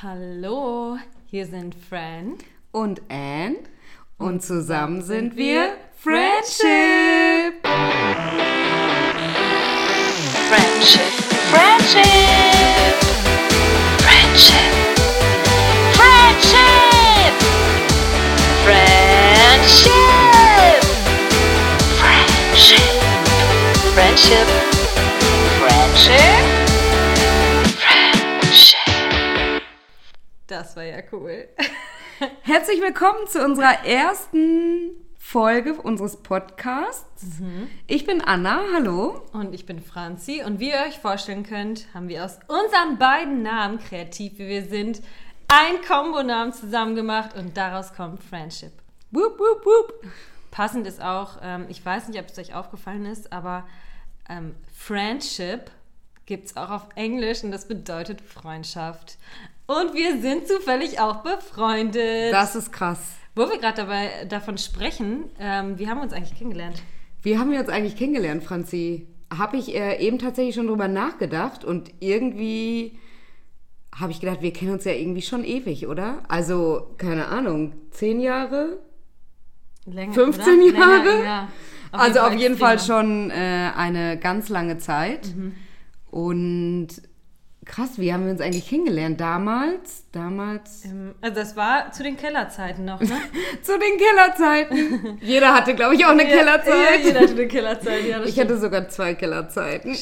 Hallo, hier sind Fran und Anne und zusammen sind wir Friendship. Friendship, Friendship, Friendship, Friendship, Friendship, Friendship, Friendship, Friendship, Friendship. Das war ja cool. Herzlich willkommen zu unserer ersten Folge unseres Podcasts. Ich bin Anna, hallo. Und ich bin Franzi. Und wie ihr euch vorstellen könnt, haben wir aus unseren beiden Namen, kreativ wie wir sind, einen Kombonamen zusammen gemacht und daraus kommt Friendship. Wup, wup, wup. Passend ist auch, ich weiß nicht, ob es euch aufgefallen ist, aber Friendship gibt es auch auf Englisch und das bedeutet Freundschaft. Und wir sind zufällig auch befreundet. Das ist krass. Wo wir gerade davon sprechen, wie haben wir uns eigentlich kennengelernt? Wie haben wir uns eigentlich kennengelernt, Franzi? Habe ich eben tatsächlich schon drüber nachgedacht und irgendwie habe ich gedacht, wir kennen uns ja irgendwie schon ewig, oder? Also, keine Ahnung, 10 Jahre? Länger, 15 oder? Jahre? Länger, ja. Auf jeden Fall schon eine ganz lange Zeit. Und krass, wie haben wir uns eigentlich kennengelernt? Damals? Also das war zu den Kellerzeiten noch, ne? Zu den Kellerzeiten. Jeder hatte, glaube ich, auch eine Kellerzeit. Ja, jeder hatte eine Kellerzeit, ja, das Ich hatte sogar 2 Kellerzeiten.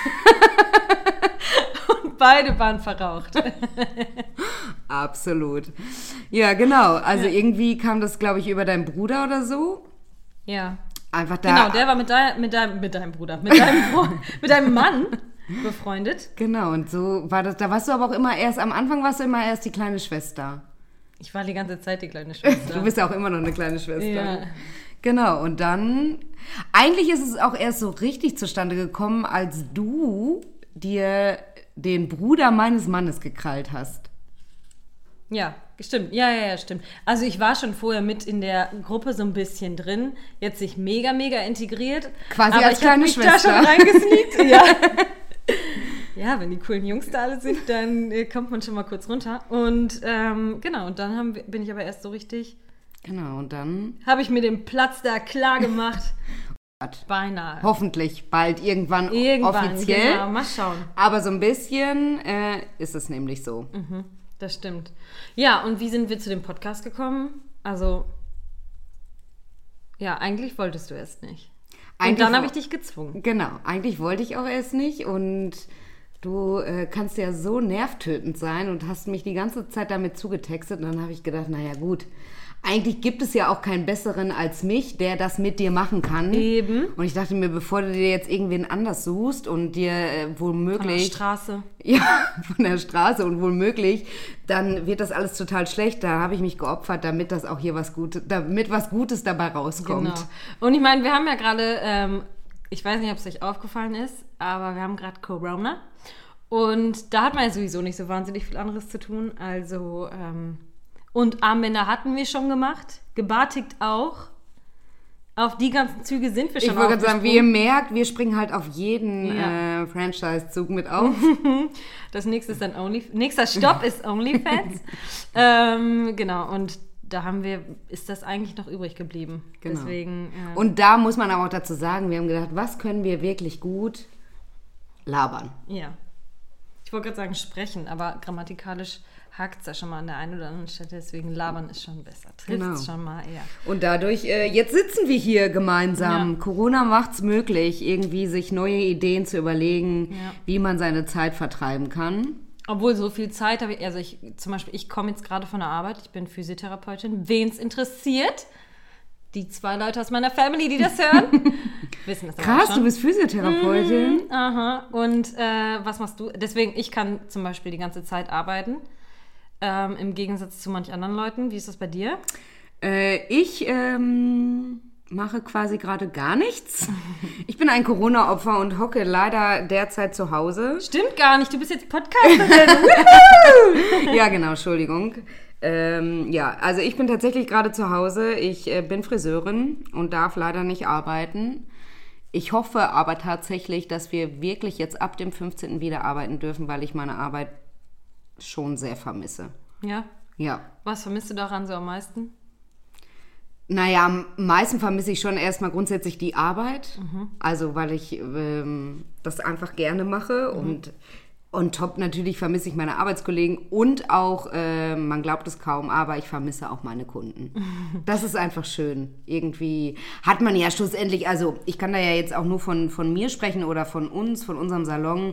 Und beide waren verraucht. Absolut. Ja, genau. Also irgendwie kam das, glaube ich, über deinen Bruder oder so. Ja. Einfach da. Genau, der war mit deinem Bruder, mit deinem Mann befreundet. Genau, und so war das. Da warst du aber auch immer erst, am Anfang warst du immer erst die kleine Schwester. Ich war die ganze Zeit die kleine Schwester. Du bist ja auch immer noch eine kleine Schwester. Ja. Genau, und dann, eigentlich ist es auch erst so richtig zustande gekommen, als du dir den Bruder meines Mannes gekrallt hast. Ja, stimmt. Ja, stimmt. Also ich war schon vorher mit in der Gruppe so ein bisschen drin, jetzt nicht mega integriert. Quasi aber als kleine ich Schwester. Da schon reingesneakt. Ja. Ja, wenn die coolen Jungs da alle sind, dann kommt man schon mal kurz runter. Und genau, und dann bin ich aber erst so richtig... Genau, und dann... Habe ich mir den Platz da klar gemacht. Beinahe. Hoffentlich bald irgendwann offiziell. Genau, mal schauen. Aber so ein bisschen ist es nämlich so. Das stimmt. Ja, und wie sind wir zu dem Podcast gekommen? Also, ja, eigentlich wolltest du es nicht. Und dann habe ich dich gezwungen. Genau, eigentlich wollte ich auch erst nicht und du kannst ja so nervtötend sein und hast mich die ganze Zeit damit zugetextet und dann habe ich gedacht, naja gut, eigentlich gibt es ja auch keinen Besseren als mich, der das mit dir machen kann. Eben. Und ich dachte mir, bevor du dir jetzt irgendwen anders suchst und dir womöglich... Von der Straße. Ja, von der Straße und womöglich, dann wird das alles total schlecht. Da habe ich mich geopfert, damit das auch hier was Gutes dabei rauskommt. Genau. Und ich meine, wir haben ja gerade, ich weiß nicht, ob es euch aufgefallen ist, aber wir haben gerade Corona. Und da hat man ja sowieso nicht so wahnsinnig viel anderes zu tun. Also, und Armbänder hatten wir schon gemacht, gebartigt auch. Auf die ganzen Züge sind wir schon. Ich wollte gerade sagen, wie ihr merkt, wir springen halt auf jeden Franchise-Zug mit auf. Das nächste ist dann nächster Stopp ist OnlyFans. Genau, und da ist das eigentlich noch übrig geblieben. Genau. Deswegen, und da muss man aber auch dazu sagen, wir haben gedacht, was können wir wirklich gut labern? Ja. Ich wollte gerade sagen sprechen, aber grammatikalisch hakt es ja schon mal an der einen oder anderen Stelle, deswegen labern ist schon besser. Trifft es schon mal eher. Und dadurch, jetzt sitzen wir hier gemeinsam. Ja. Corona macht es möglich, irgendwie sich neue Ideen zu überlegen, wie man seine Zeit vertreiben kann. Obwohl so viel Zeit habe ich, also ich komme jetzt gerade von der Arbeit, ich bin Physiotherapeutin. Wen es interessiert, die 2 Leute aus meiner Family, die das hören, wissen das aber schon. Krass, du bist Physiotherapeutin. Aha. Und was machst du? Deswegen, ich kann zum Beispiel die ganze Zeit arbeiten. Im Gegensatz zu manch anderen Leuten. Wie ist das bei dir? Ich mache quasi gerade gar nichts. Ich bin ein Corona-Opfer und hocke leider derzeit zu Hause. Stimmt gar nicht, du bist jetzt Podcasterin. Ja, genau, Entschuldigung. Also ich bin tatsächlich gerade zu Hause. Ich bin Friseurin und darf leider nicht arbeiten. Ich hoffe aber tatsächlich, dass wir wirklich jetzt ab dem 15. wieder arbeiten dürfen, weil ich meine Arbeit schon sehr vermisse. Ja? Ja. Was vermisst du daran so am meisten? Naja, am meisten vermisse ich schon erstmal grundsätzlich die Arbeit. Also, weil ich das einfach gerne mache. Und on top natürlich vermisse ich meine Arbeitskollegen und auch, man glaubt es kaum, aber ich vermisse auch meine Kunden. Das ist einfach schön. Irgendwie hat man ja schlussendlich, also ich kann da ja jetzt auch nur von mir sprechen oder von uns, von unserem Salon.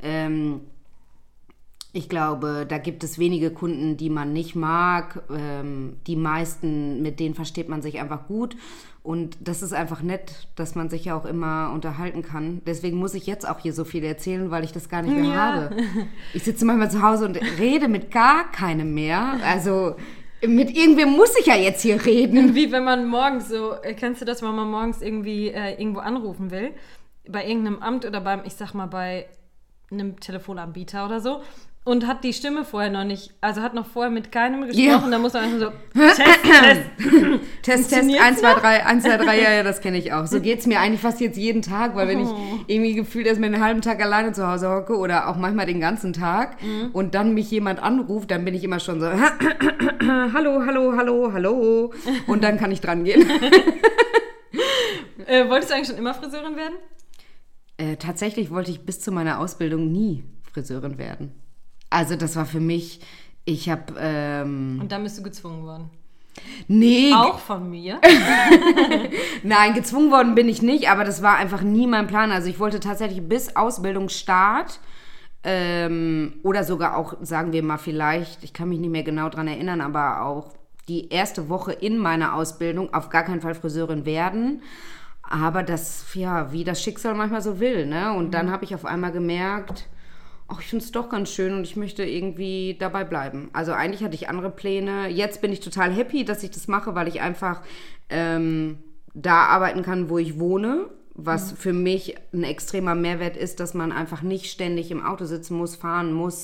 Ich glaube, da gibt es wenige Kunden, die man nicht mag. Die meisten, mit denen versteht man sich einfach gut. Und das ist einfach nett, dass man sich ja auch immer unterhalten kann. Deswegen muss ich jetzt auch hier so viel erzählen, weil ich das gar nicht mehr habe. Ich sitze manchmal zu Hause und rede mit gar keinem mehr. Also mit irgendwem muss ich ja jetzt hier reden. Wie wenn man morgens so, kennst du das, wenn man morgens irgendwie irgendwo anrufen will? Bei irgendeinem Amt oder ich sag mal, bei einem Telefonanbieter oder so. Und hat die Stimme vorher noch nicht, also hat noch vorher mit keinem gesprochen, Ja. Da muss man einfach so, Test, Test, 1, 2, 3, 1, 2, 3, ja, das kenne ich auch. So geht's mir eigentlich fast jetzt jeden Tag, weil wenn ich irgendwie gefühlt erst mal einen halben Tag alleine zu Hause hocke oder auch manchmal den ganzen Tag und dann mich jemand anruft, dann bin ich immer schon so, hallo, hallo, hallo, hallo. Und dann kann ich dran gehen. Wolltest du eigentlich schon immer Friseurin werden? Tatsächlich wollte ich bis zu meiner Ausbildung nie Friseurin werden. Also das war für mich, ich habe... Und dann bist du gezwungen worden. Nee. Auch von mir? Nein, gezwungen worden bin ich nicht, aber das war einfach nie mein Plan. Also ich wollte tatsächlich bis Ausbildungsstart oder sogar auch, sagen wir mal vielleicht, ich kann mich nicht mehr genau dran erinnern, aber auch die erste Woche in meiner Ausbildung auf gar keinen Fall Friseurin werden. Aber das, ja, wie das Schicksal manchmal so will, ne? Und dann habe ich auf einmal gemerkt... ich finde es doch ganz schön und ich möchte irgendwie dabei bleiben. Also eigentlich hatte ich andere Pläne. Jetzt bin ich total happy, dass ich das mache, weil ich einfach da arbeiten kann, wo ich wohne. Was für mich ein extremer Mehrwert ist, dass man einfach nicht ständig im Auto sitzen muss, fahren muss.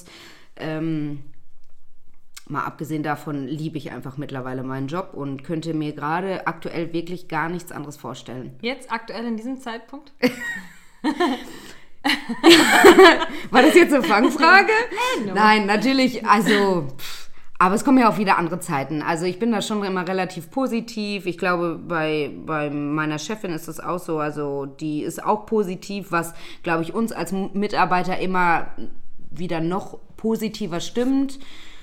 Mal abgesehen davon liebe ich einfach mittlerweile meinen Job und könnte mir gerade aktuell wirklich gar nichts anderes vorstellen. Jetzt aktuell in diesem Zeitpunkt? War das jetzt eine Fangfrage? Nein, natürlich, also, aber es kommen ja auch wieder andere Zeiten. Also ich bin da schon immer relativ positiv. Ich glaube, bei meiner Chefin ist das auch so. Also die ist auch positiv, was, glaube ich, uns als Mitarbeiter immer wieder noch positiver stimmt.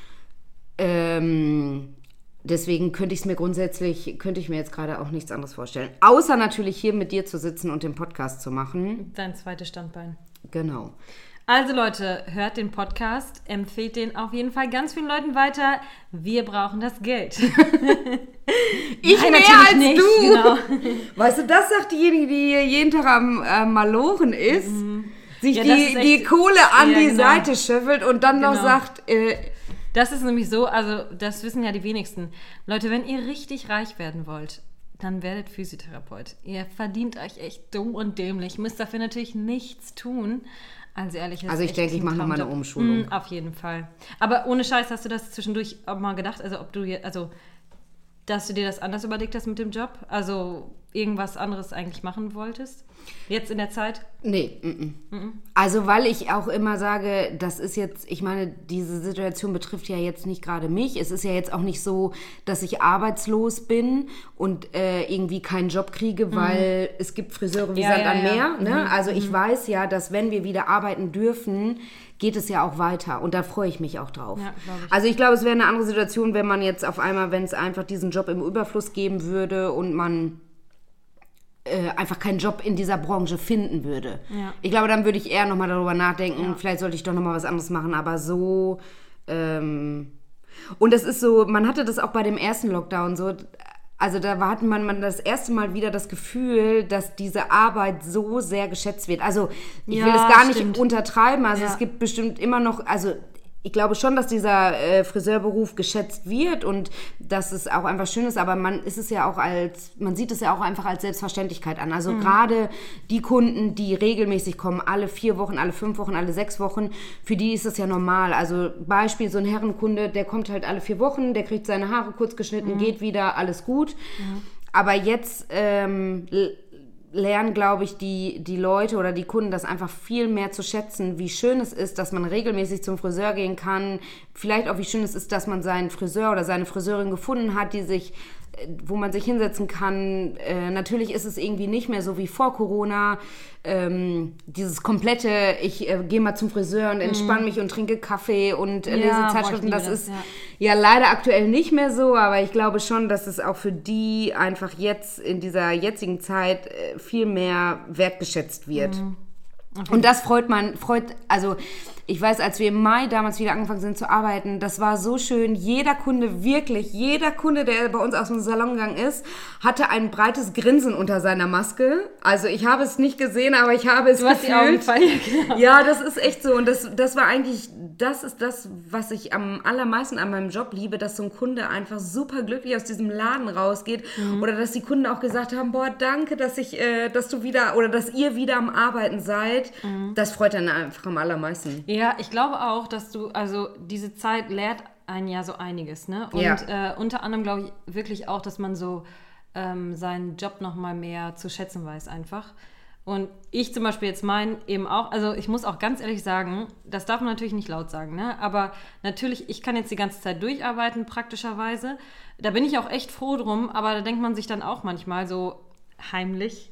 Deswegen könnte ich mir jetzt gerade auch nichts anderes vorstellen. Außer natürlich hier mit dir zu sitzen und den Podcast zu machen. Dein zweites Standbein. Genau. Also Leute, hört den Podcast, empfehlt den auf jeden Fall ganz vielen Leuten weiter. Wir brauchen das Geld. Ich Nein, mehr natürlich als nicht, du. genau. Weißt du, das sagt diejenige, die hier jeden Tag am Malochen ist, sich Ja, das ist die echt- Kohle an Ja, die genau. Seite schöffelt und dann noch Genau. sagt... Das ist nämlich so, also das wissen ja die wenigsten. Leute, wenn ihr richtig reich werden wollt, dann werdet Physiotherapeut. Ihr verdient euch echt dumm und dämlich. Müsst dafür natürlich nichts tun. Also ehrlich, Also ich denke, ich mache noch mal eine Traumjob. Umschulung. Auf jeden Fall. Aber ohne Scheiß, hast du das zwischendurch auch mal gedacht? Also dass du dir das anders überlegt hast mit dem Job? Also irgendwas anderes eigentlich machen wolltest? Jetzt in der Zeit? Nee. Also weil ich auch immer sage, das ist jetzt, ich meine, diese Situation betrifft ja jetzt nicht gerade mich. Es ist ja jetzt auch nicht so, dass ich arbeitslos bin und irgendwie keinen Job kriege, weil es gibt Friseure wie Ja, Sand ja, am ja. Meer. Ne? Also ich weiß ja, dass wenn wir wieder arbeiten dürfen, geht es ja auch weiter. Und da freue ich mich auch drauf. Ja, glaub ich. Also ich glaube, es wäre eine andere Situation, wenn man jetzt auf einmal, wenn es einfach diesen Job im Überfluss geben würde und man einfach keinen Job in dieser Branche finden würde. Ja. Ich glaube, dann würde ich eher nochmal darüber nachdenken, vielleicht sollte ich doch nochmal was anderes machen, aber so... und das ist so, man hatte das auch bei dem ersten Lockdown so, also da hatte man das erste Mal wieder das Gefühl, dass diese Arbeit so sehr geschätzt wird. Also ich will Ja, das gar nicht stimmt. untertreiben, also Ja. es gibt bestimmt immer noch, also ich glaube schon, dass dieser Friseurberuf geschätzt wird und dass es auch einfach schön ist, aber man sieht es ja auch einfach als Selbstverständlichkeit an. Also gerade die Kunden, die regelmäßig kommen, alle 4 Wochen, alle 5 Wochen, alle 6 Wochen, für die ist das ja normal. Also Beispiel, so ein Herrenkunde, der kommt halt alle 4 Wochen, der kriegt seine Haare kurz geschnitten, geht wieder, alles gut. Aber jetzt lernen, glaube ich, die Leute oder die Kunden das einfach viel mehr zu schätzen, wie schön es ist, dass man regelmäßig zum Friseur gehen kann. Vielleicht auch, wie schön es ist, dass man seinen Friseur oder seine Friseurin gefunden hat, wo man sich hinsetzen kann. Natürlich ist es irgendwie nicht mehr so wie vor Corona. Dieses komplette, ich gehe mal zum Friseur und entspanne mich und trinke Kaffee und lese Zeitschriften. Das ist ja leider aktuell nicht mehr so, aber ich glaube schon, dass es auch für die einfach jetzt in dieser jetzigen Zeit viel mehr wertgeschätzt wird. Okay. Und das also ich weiß, als wir im Mai damals wieder angefangen sind zu arbeiten, das war so schön. Jeder Kunde, der bei uns aus dem Salon gegangen ist, hatte ein breites Grinsen unter seiner Maske. Also ich habe es nicht gesehen, aber ich habe es gefühlt. Genau. Ja, das ist echt so. Und das war eigentlich, das ist das, was ich am allermeisten an meinem Job liebe, dass so ein Kunde einfach super glücklich aus diesem Laden rausgeht. Oder dass die Kunden auch gesagt haben, boah, danke, dass ihr wieder am Arbeiten seid. Das freut dann einfach am allermeisten. Ja, ich glaube auch, dass diese Zeit lehrt einen ja so einiges, ne? Und unter anderem glaube ich wirklich auch, dass man so seinen Job nochmal mehr zu schätzen weiß einfach. Und ich zum Beispiel jetzt eben auch, also ich muss auch ganz ehrlich sagen, das darf man natürlich nicht laut sagen, ne? Aber natürlich, ich kann jetzt die ganze Zeit durcharbeiten, praktischerweise. Da bin ich auch echt froh drum, aber da denkt man sich dann auch manchmal so heimlich,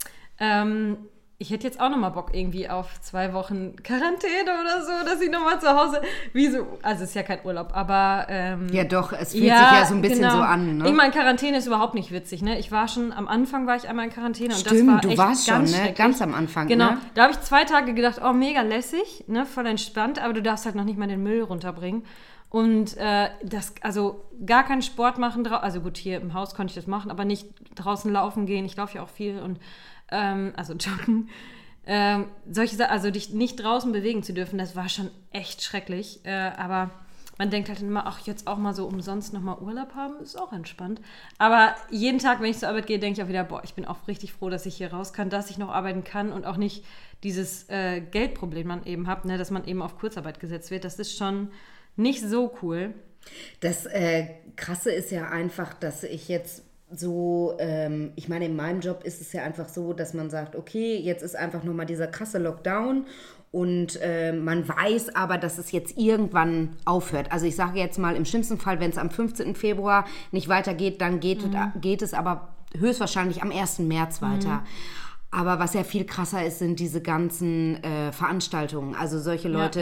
ich hätte jetzt auch nochmal Bock irgendwie auf 2 Wochen Quarantäne oder so, dass ich nochmal zu Hause, also es ist ja kein Urlaub, aber... ja doch, es fühlt sich ja so ein bisschen so an, ne? Ich meine, Quarantäne ist überhaupt nicht witzig, ne? Am Anfang war ich einmal in Quarantäne und Stimmt, das war du echt warst ganz schon, ne? Ganz am Anfang, genau. Ne? Da habe ich 2 Tage gedacht, oh, mega lässig, ne? Voll entspannt, aber du darfst halt noch nicht mal den Müll runterbringen. Und also gar keinen Sport machen, also gut, hier im Haus konnte ich das machen, aber nicht draußen laufen gehen, ich laufe ja auch viel und also joggen. Solche Sachen, also dich nicht draußen bewegen zu dürfen, das war schon echt schrecklich. Aber man denkt halt immer, ach, jetzt auch mal so umsonst nochmal Urlaub haben, ist auch entspannt. Aber jeden Tag, wenn ich zur Arbeit gehe, denke ich auch wieder, boah, ich bin auch richtig froh, dass ich hier raus kann, dass ich noch arbeiten kann und auch nicht dieses Geldproblem man eben hat, ne, dass man eben auf Kurzarbeit gesetzt wird. Das ist schon nicht so cool. Das Krasse ist ja einfach, dass ich jetzt so, ich meine, in meinem Job ist es ja einfach so, dass man sagt, okay, jetzt ist einfach nur mal dieser krasse Lockdown und man weiß aber, dass es jetzt irgendwann aufhört. Also ich sage jetzt mal, im schlimmsten Fall, wenn es am 15. Februar nicht weitergeht, dann geht es aber höchstwahrscheinlich am 1. März weiter. Aber was ja viel krasser ist, sind diese ganzen Veranstaltungen. Also solche Leute,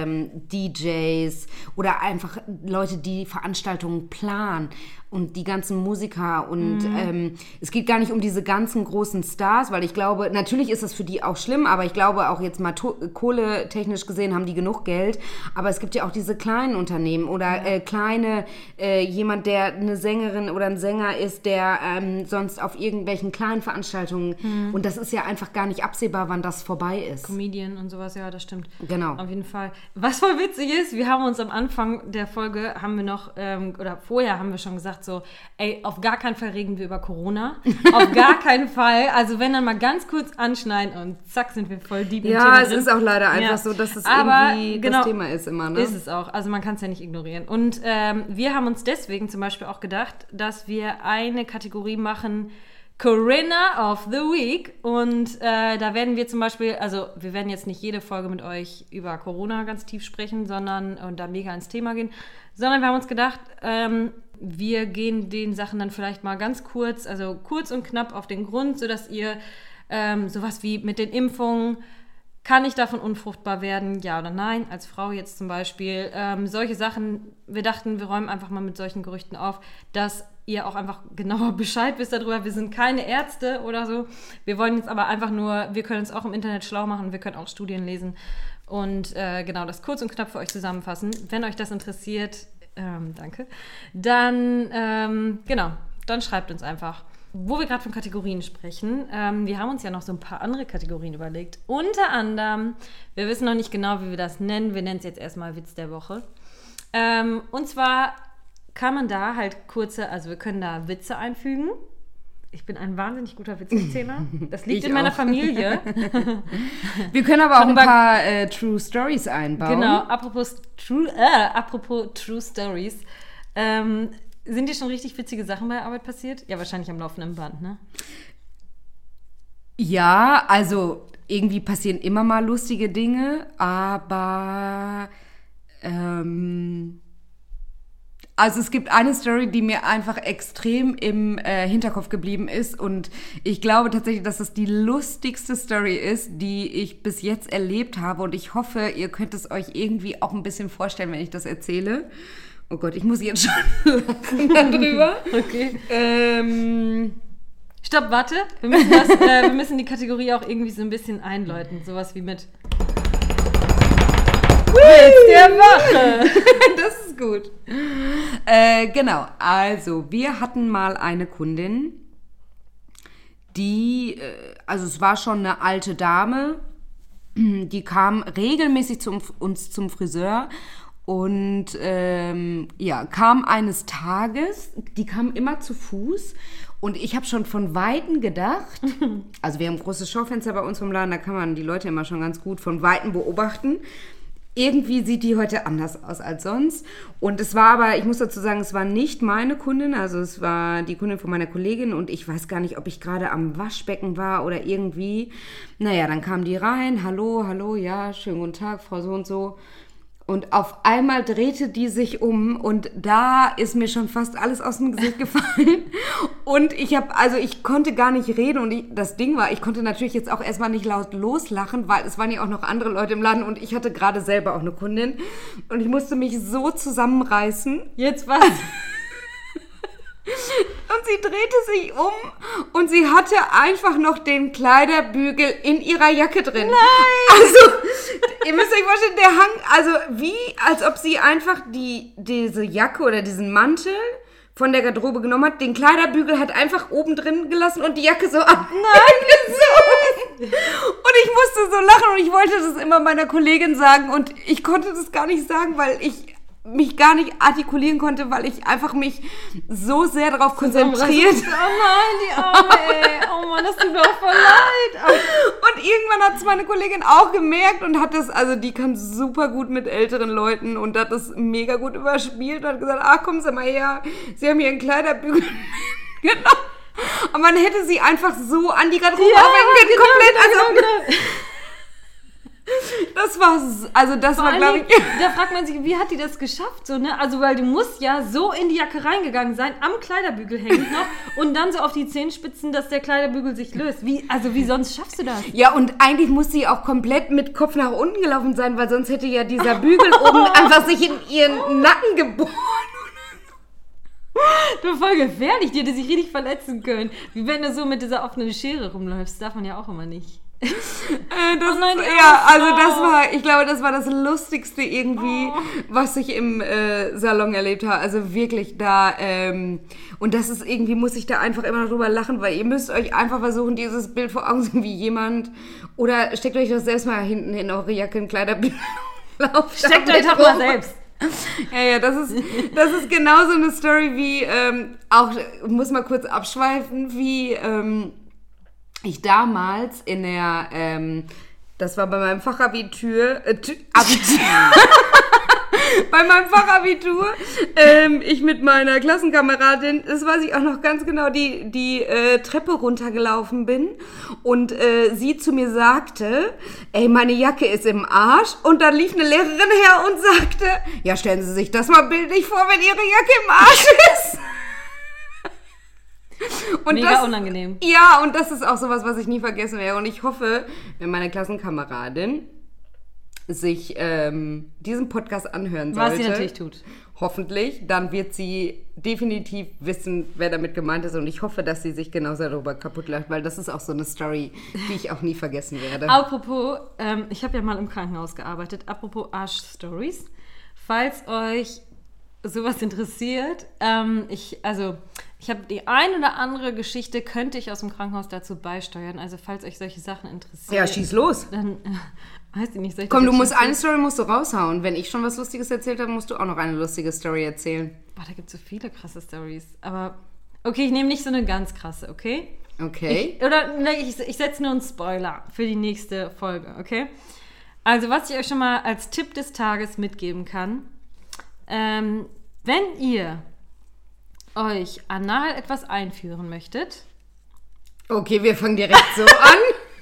DJs oder einfach Leute, die Veranstaltungen planen und die ganzen Musiker. Und es geht gar nicht um diese ganzen großen Stars, weil ich glaube, natürlich ist das für die auch schlimm, aber ich glaube auch jetzt mal kohletechnisch gesehen haben die genug Geld. Aber es gibt ja auch diese kleinen Unternehmen oder jemand, der eine Sängerin oder ein Sänger ist, der sonst auf irgendwelchen kleinen Veranstaltungen und das ist ja einfach gar nicht absehbar, wann das vorbei ist. Comedian und sowas, ja, das stimmt. Genau. Auf jeden Fall. Was voll witzig ist, wir haben uns am Anfang der Folge, oder vorher haben wir schon gesagt, so, ey, auf gar keinen Fall reden wir über Corona. Auf gar keinen Fall. Also wenn dann mal ganz kurz anschneiden und zack, sind wir voll deep im Thema drin. Ja, es ist auch leider einfach so, dass es irgendwie das Thema ist immer, ne? Ist es auch. Also man kann es ja nicht ignorieren. Und wir haben uns deswegen zum Beispiel auch gedacht, dass wir eine Kategorie machen, Corinna of the Week. Und da werden wir zum Beispiel, also wir werden jetzt nicht jede Folge mit euch über Corona ganz tief sprechen, und da mega ins Thema gehen, sondern wir haben uns gedacht, wir gehen den Sachen dann vielleicht mal ganz kurz, also kurz und knapp auf den Grund, sodass ihr sowas wie mit den Impfungen, kann ich davon unfruchtbar werden, ja oder nein, als Frau jetzt zum Beispiel, solche Sachen, wir dachten, wir räumen einfach mal mit solchen Gerüchten auf, dass ihr auch einfach genauer Bescheid wisst darüber. Wir sind keine Ärzte oder so. Wir wollen jetzt aber einfach nur, wir können uns auch im Internet schlau machen, wir können auch Studien lesen und genau das kurz und knapp für euch zusammenfassen. Wenn euch das interessiert, danke, dann dann schreibt uns einfach. Wo wir gerade von Kategorien sprechen, wir haben uns ja noch so ein paar andere Kategorien überlegt. Unter anderem, wir wissen noch nicht genau, wie wir das nennen. Wir nennen es jetzt erstmal Witz der Woche. Und zwar kann man da halt wir können da Witze einfügen. Ich bin ein wahnsinnig guter Witzerzähler. Das liegt in meiner Familie. Wir können aber auch ein paar True Stories einbauen. Genau, apropos True Stories. Sind dir schon richtig witzige Sachen bei der Arbeit passiert? Ja, wahrscheinlich am laufenden Band, ne? Ja, also irgendwie passieren immer mal lustige Dinge, aber also es gibt eine Story, die mir einfach extrem im Hinterkopf geblieben ist und ich glaube tatsächlich, dass es die lustigste Story ist, die ich bis jetzt erlebt habe und ich hoffe, ihr könnt es euch irgendwie auch ein bisschen vorstellen, wenn ich das erzähle. Oh Gott, ich muss jetzt schon lachen darüber. Okay. Stopp, warte. Wir müssen die Kategorie auch irgendwie so ein bisschen einläuten. Sowas wie mit Witz der Woche. Das ist gut. Genau, also wir hatten mal eine Kundin, die, also es war schon eine alte Dame, die kam regelmäßig zu uns zum Friseur und kam eines Tages, die kam immer zu Fuß und ich habe schon von Weitem gedacht, also wir haben ein großes Schaufenster bei uns vom Laden, da kann man die Leute immer schon ganz gut von Weitem beobachten. Irgendwie sieht die heute anders aus als sonst. Und es war aber, ich muss dazu sagen, es war nicht meine Kundin, also es war die Kundin von meiner Kollegin und ich weiß gar nicht, ob ich gerade am Waschbecken war oder irgendwie. Naja, dann kam die rein, hallo, ja, schönen guten Tag, Frau so und so. Und auf einmal drehte die sich um und da ist mir schon fast alles aus dem Gesicht gefallen. Und ich konnte gar nicht reden und das Ding war, ich konnte natürlich jetzt auch erstmal nicht laut loslachen, weil es waren ja auch noch andere Leute im Laden und ich hatte gerade selber auch eine Kundin. Und ich musste mich so zusammenreißen. Jetzt was? Und sie drehte sich um und sie hatte einfach noch den Kleiderbügel in ihrer Jacke drin. Nein! Also, ihr müsst euch vorstellen, der hang, also wie, als ob sie einfach diese Jacke oder diesen Mantel von der Garderobe genommen hat, den Kleiderbügel hat einfach oben drin gelassen und die Jacke so an. Nein! Und ich musste so lachen und ich wollte das immer meiner Kollegin sagen und ich konnte das gar nicht sagen, weil ich mich gar nicht artikulieren konnte, weil ich einfach mich so sehr darauf konzentriert. Oh nein, die Arme, ey. Oh Mann, das tut mir auch voll leid. Und irgendwann hat es meine Kollegin auch gemerkt und hat das, also die kann super gut mit älteren Leuten und hat das mega gut überspielt und hat gesagt, ach, kommen Sie mal her, Sie haben hier einen Kleiderbügel. Genau. Und man hätte sie einfach so an die Garderobe aufhängen können, komplett. Das war, glaube ich... Da fragt man sich, wie hat die das geschafft? So, ne? Also, weil du musst ja so in die Jacke reingegangen sein, am Kleiderbügel hängend noch und dann so auf die Zehenspitzen, dass der Kleiderbügel sich löst. Wie sonst schaffst du das? Ja, und eigentlich muss sie auch komplett mit Kopf nach unten gelaufen sein, weil sonst hätte ja dieser Bügel oben einfach sich in ihren Nacken gebohrt. Du, voll gefährlich, die hätte sich richtig verletzen können. Wie wenn du so mit dieser offenen Schere rumläufst, darf man ja auch immer nicht. Ich glaube, das war das Lustigste irgendwie, was ich im Salon erlebt habe. Also wirklich da, und das ist irgendwie, muss ich da einfach immer noch drüber lachen, weil ihr müsst euch einfach versuchen, dieses Bild vor Augen zu sehen, wie jemand, oder steckt euch das selbst mal hinten in eure Jacke, in Kleiderbügel. Steckt euch doch mal selbst. Ja, das ist genauso eine Story wie, muss mal kurz abschweifen, wie, ich damals in der, das war bei meinem Fachabitur, bei meinem Fachabitur, ich mit meiner Klassenkameradin, das weiß ich auch noch ganz genau, die Treppe runtergelaufen bin und sie zu mir sagte, ey, meine Jacke ist im Arsch und dann lief eine Lehrerin her und sagte, ja, stellen Sie sich das mal bildlich vor, wenn Ihre Jacke im Arsch ist. Und mega unangenehm. Ja, und das ist auch sowas, was ich nie vergessen werde. Und ich hoffe, wenn meine Klassenkameradin sich diesen Podcast anhören sollte, was sie natürlich tut, hoffentlich, dann wird sie definitiv wissen, wer damit gemeint ist. Und ich hoffe, dass sie sich genauso darüber kaputt lacht, weil das ist auch so eine Story, die ich auch nie vergessen werde. Apropos, ich habe ja mal im Krankenhaus gearbeitet, apropos Arsch-Stories. Falls euch sowas interessiert, ich habe die ein oder andere Geschichte, könnte ich aus dem Krankenhaus dazu beisteuern. Also falls euch solche Sachen interessieren. Ja, schieß los. Dann weiß ich nicht. Komm, eine Story musst du raushauen. Wenn ich schon was Lustiges erzählt habe, musst du auch noch eine lustige Story erzählen. Boah, da gibt es so viele krasse Stories. Aber okay, ich nehme nicht so eine ganz krasse, okay? Okay. Ich setze nur einen Spoiler für die nächste Folge, okay? Also was ich euch schon mal als Tipp des Tages mitgeben kann, wenn ihr euch anal etwas einführen möchtet, Okay, wir fangen direkt so an.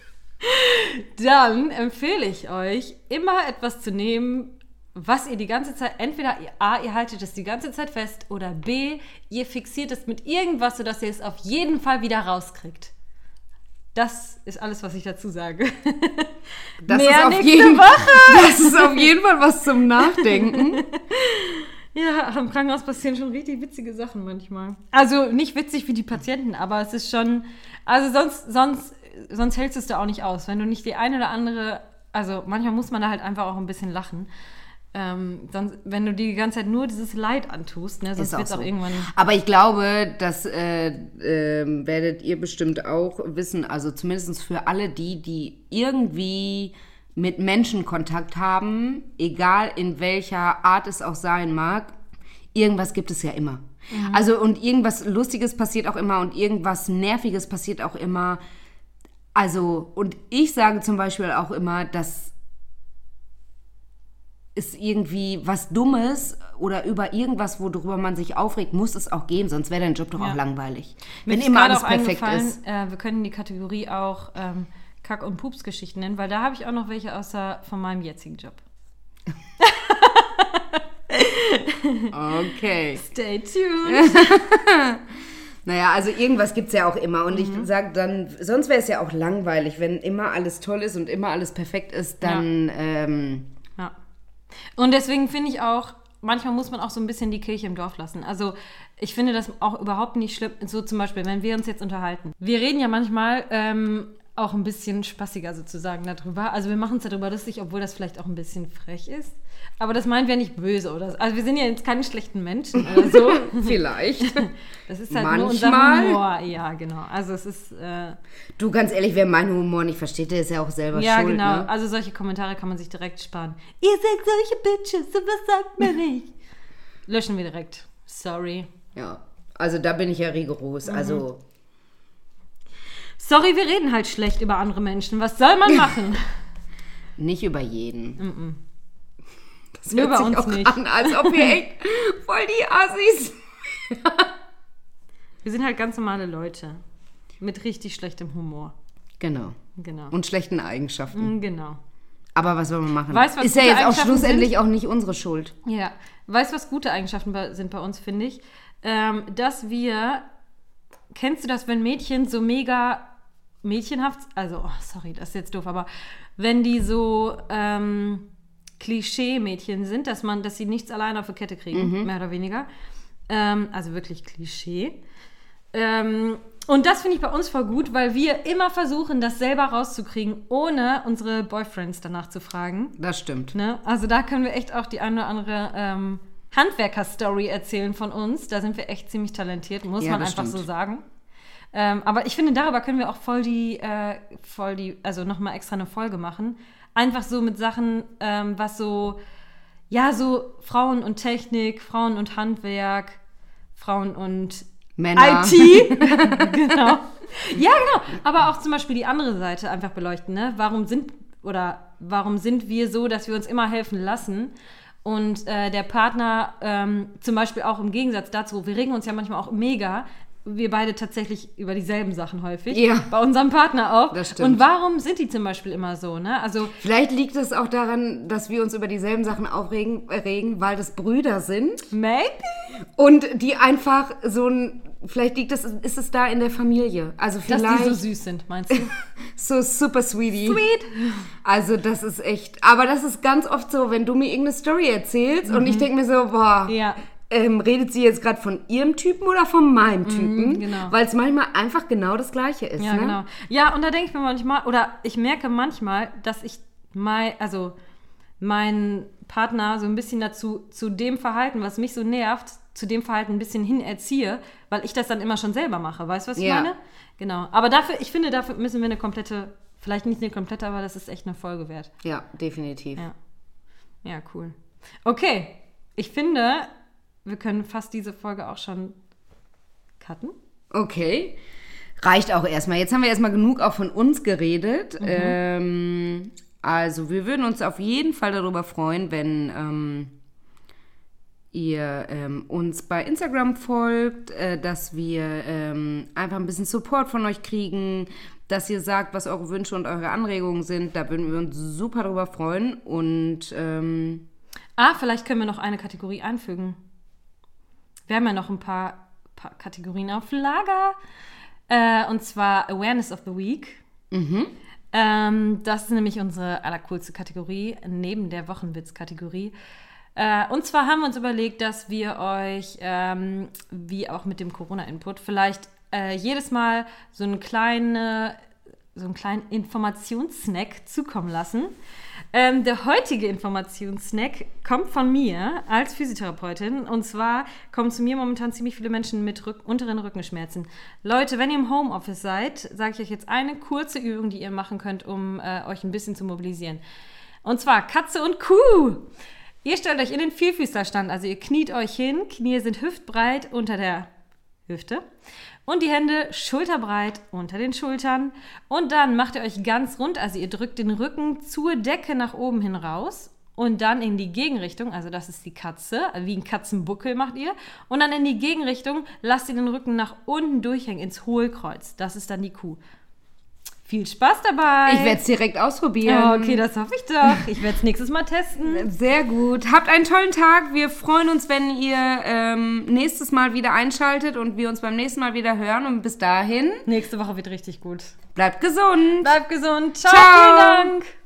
Dann empfehle ich euch, immer etwas zu nehmen, was ihr die ganze Zeit, entweder A, ihr haltet es die ganze Zeit fest oder B, ihr fixiert es mit irgendwas, sodass ihr es auf jeden Fall wieder rauskriegt. Das ist alles, was ich dazu sage. Das Mehr ist auf nächste jeden, Woche. Das ist auf jeden Fall was zum Nachdenken. Ja, im Krankenhaus passieren schon richtig witzige Sachen manchmal. Also nicht witzig wie die Patienten, aber es ist schon, also sonst hältst du es da auch nicht aus, wenn du nicht die eine oder andere, also manchmal muss man da halt einfach auch ein bisschen lachen. Sonst, wenn du die ganze Zeit nur dieses Leid antust, ne, sonst wird es auch irgendwann... Aber ich glaube, das werdet ihr bestimmt auch wissen, also zumindest für alle die irgendwie mit Menschen Kontakt haben, egal in welcher Art es auch sein mag, irgendwas gibt es ja immer. Mhm. Also und irgendwas Lustiges passiert auch immer und irgendwas Nerviges passiert auch immer. Also, und ich sage zum Beispiel auch immer, dass es irgendwie was Dummes oder über irgendwas, worüber man sich aufregt, muss es auch geben, sonst wäre dein Job doch auch langweilig. Wenn immer alles perfekt ist. Wir können die Kategorie auch Kack- und Pups-Geschichten nennen, weil da habe ich auch noch welche von meinem jetzigen Job. Okay. Stay tuned. Naja, also irgendwas gibt es ja auch immer. Und ich sage dann, sonst wäre es ja auch langweilig, wenn immer alles toll ist und immer alles perfekt ist, dann... Ja. Und deswegen finde ich auch, manchmal muss man auch so ein bisschen die Kirche im Dorf lassen. Also ich finde das auch überhaupt nicht schlimm. So zum Beispiel, wenn wir uns jetzt unterhalten. Wir reden ja manchmal auch ein bisschen spaßiger sozusagen darüber. Also wir machen uns darüber lustig, obwohl das vielleicht auch ein bisschen frech ist. Aber das meinen wir nicht böse oder so. Also wir sind ja jetzt keine schlechten Menschen oder so. Vielleicht. Das ist halt manchmal. Nur unser Humor. Ja, genau. Also es ist... Du, ganz ehrlich, wer meinen Humor nicht versteht, der ist ja auch selber ja, schuld. Ja, genau. Ne? Also solche Kommentare kann man sich direkt sparen. Ihr seid solche Bitches, sowas sagt man nicht. Löschen wir direkt. Sorry. Ja, also da bin ich ja rigoros. Also... Sorry, wir reden halt schlecht über andere Menschen. Was soll man machen? Nicht über jeden. Das nur hört bei sich uns auch nicht. An, als ob wir echt voll die Assis. Wir sind halt ganz normale Leute. Mit richtig schlechtem Humor. Genau. Genau. Und schlechten Eigenschaften. Genau. Aber was soll man machen? Weißt, was ist ja gute jetzt auch Eigenschaften schlussendlich sind? auch nicht unsere Schuld. Ja. Weißt du, was gute Eigenschaften sind bei uns, finde ich? Dass wir... Kennst du das, wenn Mädchen so mega mädchenhaft... Also, sorry, das ist jetzt doof, aber wenn die so... Klischee-Mädchen sind, dass sie nichts alleine auf die Kette kriegen, mehr oder weniger. Also wirklich Klischee. Und das finde ich bei uns voll gut, weil wir immer versuchen, das selber rauszukriegen, ohne unsere Boyfriends danach zu fragen. Das stimmt. Ne? Also da können wir echt auch die eine oder andere Handwerker-Story erzählen von uns. Da sind wir echt ziemlich talentiert, muss man einfach so sagen. Aber ich finde, darüber können wir auch also nochmal extra eine Folge machen. Einfach so mit Sachen, was so, ja, so Frauen und Technik, Frauen und Handwerk, Frauen und Männer. IT. Genau. Ja, genau. Aber auch zum Beispiel die andere Seite einfach beleuchten, ne? Warum sind wir so, dass wir uns immer helfen lassen? Und der Partner zum Beispiel auch im Gegensatz dazu, wir regen uns ja manchmal auch mega, wir beide tatsächlich über dieselben Sachen häufig. Ja. Bei unserem Partner auch. Das stimmt. Und warum sind die zum Beispiel immer so, ne? Also vielleicht liegt es auch daran, dass wir uns über dieselben Sachen aufregen, weil das Brüder sind. maybe? Und die einfach so ein... Vielleicht ist es da in der Familie. Also vielleicht... Dass die so süß sind, meinst du? So super sweetie. Sweet. Also das ist echt... Aber das ist ganz oft so, wenn du mir irgendeine Story erzählst und ich denke mir so, boah... Ja. Redet sie jetzt gerade von ihrem Typen oder von meinem Typen? Genau. Weil es manchmal einfach genau das Gleiche ist. Ja, ne? genau. Ja, und da denke ich mir manchmal, oder ich merke manchmal, dass ich meinen Partner so ein bisschen zu dem Verhalten, was mich so nervt, zu dem Verhalten ein bisschen hin erziehe, weil ich das dann immer schon selber mache. Weißt du, was ich meine? Genau. Aber dafür müssen wir eine komplette, vielleicht nicht eine komplette, aber das ist echt eine Folge wert. Ja, definitiv. Ja, cool. Okay, ich finde... Wir können fast diese Folge auch schon cutten. Okay. Reicht auch erstmal. Jetzt haben wir erstmal genug auch von uns geredet. Also wir würden uns auf jeden Fall darüber freuen, wenn ihr uns bei Instagram folgt, dass wir einfach ein bisschen Support von euch kriegen, dass ihr sagt, was eure Wünsche und eure Anregungen sind. Da würden wir uns super drüber freuen. Und vielleicht können wir noch eine Kategorie einfügen. Wir haben ja noch ein paar Kategorien auf Lager. Und zwar Awareness of the Week. Das ist nämlich unsere allercoolste Kategorie, neben der Wochenwitz-Kategorie. Und zwar haben wir uns überlegt, dass wir euch, wie auch mit dem Corona-Input, vielleicht jedes Mal so einen kleinen Informationssnack zukommen lassen. Der heutige Informationssnack kommt von mir als Physiotherapeutin. Und zwar kommen zu mir momentan ziemlich viele Menschen mit unteren Rückenschmerzen. Leute, wenn ihr im Homeoffice seid, sage ich euch jetzt eine kurze Übung, die ihr machen könnt, um euch ein bisschen zu mobilisieren. Und zwar Katze und Kuh. Ihr stellt euch in den Vierfüßlerstand, also ihr kniet euch hin, Knie sind hüftbreit unter der Hüfte und die Hände schulterbreit unter den Schultern. Und dann macht ihr euch ganz rund, also ihr drückt den Rücken zur Decke nach oben hin raus und dann in die Gegenrichtung, also das ist die Katze, wie ein Katzenbuckel macht ihr. Und dann in die Gegenrichtung lasst ihr den Rücken nach unten durchhängen, ins Hohlkreuz. Das ist dann die Kuh. Viel Spaß dabei. Ich werde es direkt ausprobieren. Oh, okay, das hoffe ich doch. Ich werde es nächstes Mal testen. Sehr gut. Habt einen tollen Tag. Wir freuen uns, wenn ihr nächstes Mal wieder einschaltet und wir uns beim nächsten Mal wieder hören. Und bis dahin. Nächste Woche wird richtig gut. Bleibt gesund. Bleibt gesund. Ciao. Ciao. Vielen Dank.